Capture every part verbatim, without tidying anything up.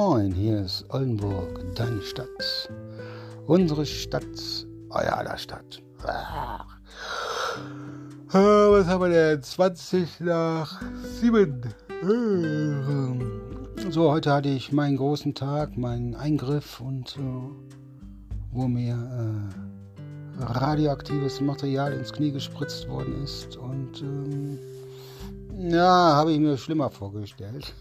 Moin, hier ist Oldenburg, deine Stadt. Unsere Stadt, euer aller Stadt. Ah, was haben wir denn? zwanzig nach sieben. So, heute hatte ich meinen großen Tag, meinen Eingriff und äh, wo mir äh, radioaktives Material ins Knie gespritzt worden ist. Und ähm, ja, habe ich mir schlimmer vorgestellt.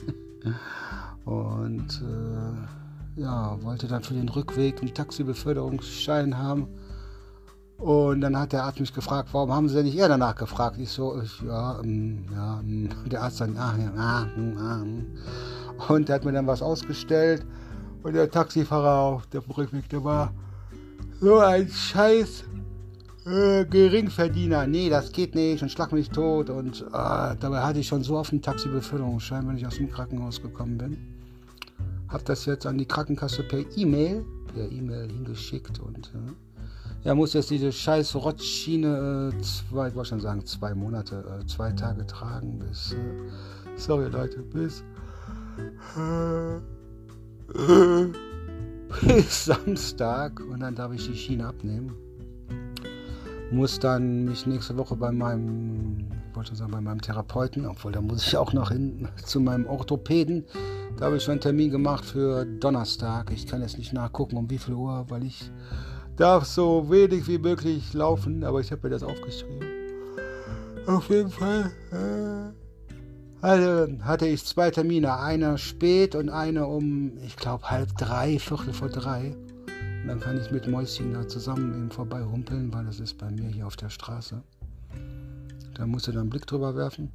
Und äh, ja, wollte dann für den Rückweg einen Taxibeförderungsschein haben. Und dann hat der Arzt mich gefragt, warum haben Sie denn nicht eher danach gefragt? Ich so, ich, ja, ähm, ja, ähm, der Arzt dann, ah, ja, ah, ah, ah. Und der hat mir dann was ausgestellt. Und der Taxifahrer auf dem Rückweg, der war so ein Scheiß äh, Geringverdiener. Nee, das geht nicht und schlag mich tot. Und äh, dabei hatte ich schon so oft einen Taxibeförderungsschein, wenn ich aus dem Krankenhaus gekommen bin. Hab das jetzt an die Krankenkasse per E-Mail, per E-Mail hingeschickt und äh, ja, muss jetzt diese scheiß Rotzschiene äh, zwei, ich wollte schon sagen, zwei Monate, äh, zwei Tage tragen bis, äh, sorry Leute, bis, äh, äh, bis Samstag und dann darf ich die Schiene abnehmen. Muss dann mich nächste Woche bei meinem, ich wollte sagen, bei meinem Therapeuten, obwohl da muss ich auch noch hin zu meinem Orthopäden. Da habe ich schon einen Termin gemacht für Donnerstag. Ich kann jetzt nicht nachgucken, um wie viel Uhr, weil ich darf so wenig wie möglich laufen, aber ich habe mir das aufgeschrieben. Auf jeden Fall äh, also hatte ich zwei Termine, einer spät und einer um, ich glaube, halb drei, viertel vor drei. Und dann kann ich mit Mäuschen da zusammen eben vorbei humpeln, weil das ist bei mir hier auf der Straße. Da musst du dann einen Blick drüber werfen.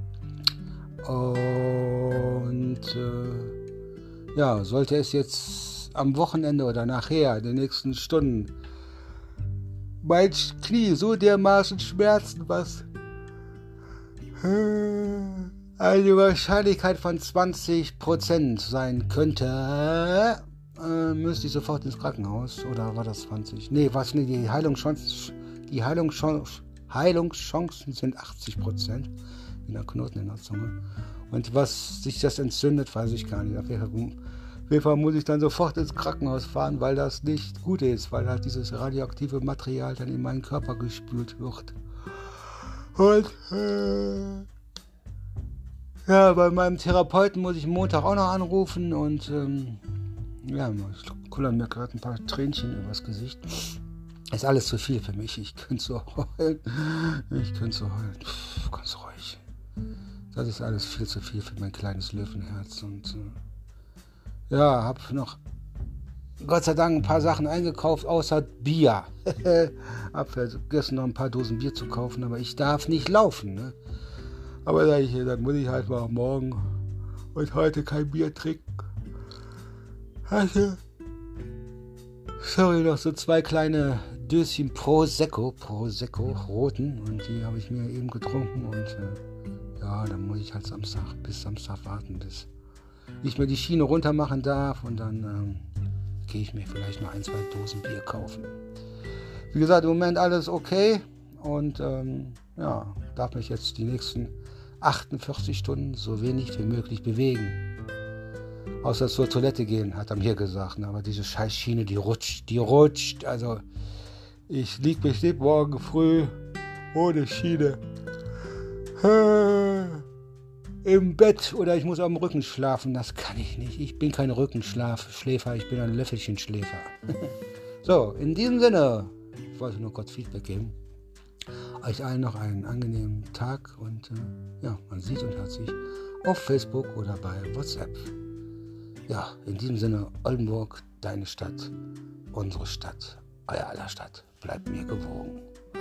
Und äh, ja, sollte es jetzt am Wochenende oder nachher, in den nächsten Stunden, mein Knie so dermaßen schmerzen, was äh, eine Wahrscheinlichkeit von zwanzig Prozent sein könnte, äh, müsste ich sofort ins Krankenhaus. Oder war das zwanzig? Nee, was? Nee, die Heilungschancen, die Heilungschancen, Heilungschancen sind achtzig Prozent. In der Knoten in der Zunge. Und was sich das entzündet, weiß ich gar nicht. Auf jeden Fall, auf jeden Fall muss ich dann sofort ins Krankenhaus fahren, weil das nicht gut ist, weil halt dieses radioaktive Material dann in meinen Körper gespült wird. Und äh, ja, bei meinem Therapeuten muss ich Montag auch noch anrufen und ähm, ja, ich kullern mir gerade ein paar Tränchen übers Gesicht. Ist alles zu viel für mich. Ich könnte so heulen. Ich könnte so heulen. Pff, ganz ruhig. Das ist alles viel zu viel für mein kleines Löwenherz. Und äh, ja, hab noch Gott sei Dank ein paar Sachen eingekauft, außer Bier. Hab vergessen noch ein paar Dosen Bier zu kaufen, aber ich darf nicht laufen. Ne? Aber sag ich, dann muss ich halt mal morgen und heute kein Bier trinken. Also, sorry, noch so zwei kleine Döschen Prosecco, Prosecco, roten. Und die habe ich mir eben getrunken. Und äh, ja, dann muss ich halt Samstag, bis Samstag warten, bis ich mir die Schiene runter machen darf. Und dann ähm, gehe ich mir vielleicht noch ein, zwei Dosen Bier kaufen. Wie gesagt, im Moment alles okay. Und ähm, ja, darf mich jetzt die nächsten achtundvierzig Stunden so wenig wie möglich bewegen. Außer zur Toilette gehen, hat er mir gesagt. Aber diese Scheißschiene, die rutscht, die rutscht. Also ich lieg bestimmt morgen früh ohne Schiene im Bett oder ich muss am Rücken schlafen. Das kann ich nicht. Ich bin kein Rückenschläfer, ich bin ein Löffelchenschläfer. So, in diesem Sinne, ich wollte nur kurz Feedback geben. Euch allen noch einen angenehmen Tag und äh, ja, man sieht und hört sich auf Facebook oder bei WhatsApp. Ja, in diesem Sinne, Oldenburg, deine Stadt, unsere Stadt, euer aller Stadt. Bleibt mir gewogen.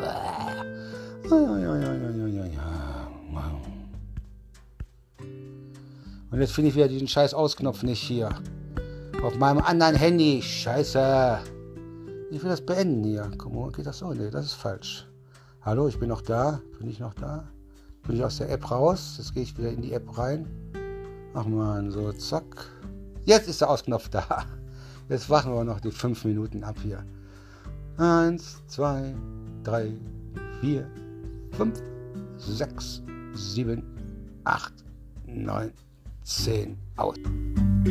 Und jetzt finde ich wieder diesen scheiß Ausknopf nicht hier. Auf meinem anderen Handy. Scheiße. Ich will das beenden hier. Guck mal, geht das so? Nee, das ist falsch. Hallo, ich bin noch da. Bin ich noch da? Bin ich aus der App raus? Jetzt gehe ich wieder in die App rein. Ach man, so zack. Jetzt ist der Ausknopf da. Jetzt warten wir noch die fünf Minuten ab hier. Eins, zwei, drei, vier, fünf, sechs, sieben, acht, neun, zehn. Aus.